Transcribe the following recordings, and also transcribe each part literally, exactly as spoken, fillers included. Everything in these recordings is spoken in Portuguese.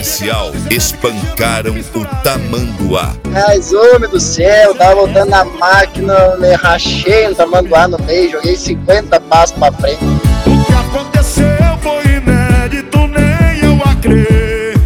especial Espancaram o Tamanduá. Mas, homem do céu, tava voltando na máquina, me rachei no tamanduá no meio, joguei cinquenta passos pra frente. O que aconteceu foi inédito, nem eu acreditei.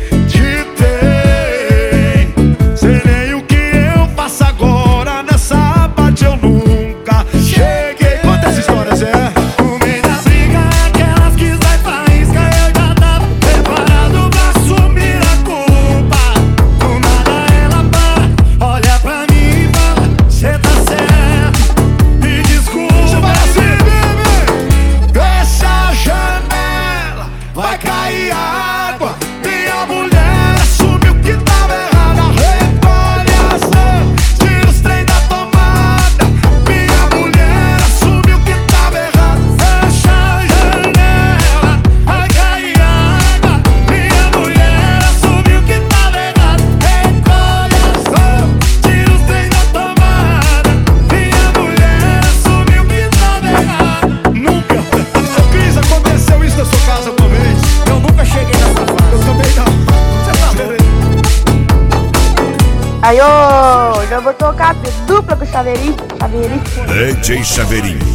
Sei nem o que eu faço agora, nessa parte eu nunca cheguei. Conta essa história, Zé. No meio da briga, aquelas que sai faísca, eu já tava preparado pra assumir a culpa. Do nada ela para, olha pra mim e fala: cê tá certo, me desculpa. Assim, bebê, fecha a janela, vai cair água. Minha mulher assumiu que tava errada. Recolhe as mãos, tira os trem da tomada. Minha mulher assumiu que tava errada. Fecha a janela, vai cair água. Minha mulher assumiu que tava errada. Recolhe as mãos, tira os trem da tomada. Minha mulher assumiu que tava errada. Nunca. Ô Cris, aconteceu isso na sua casa uma vez? Eu nunca cheguei nessa fase. Eu também não. Você tá louco? Aí, ô, já vou tocar dupla com o Chaveirinho. Chaveirinho. D J Chaveirinho.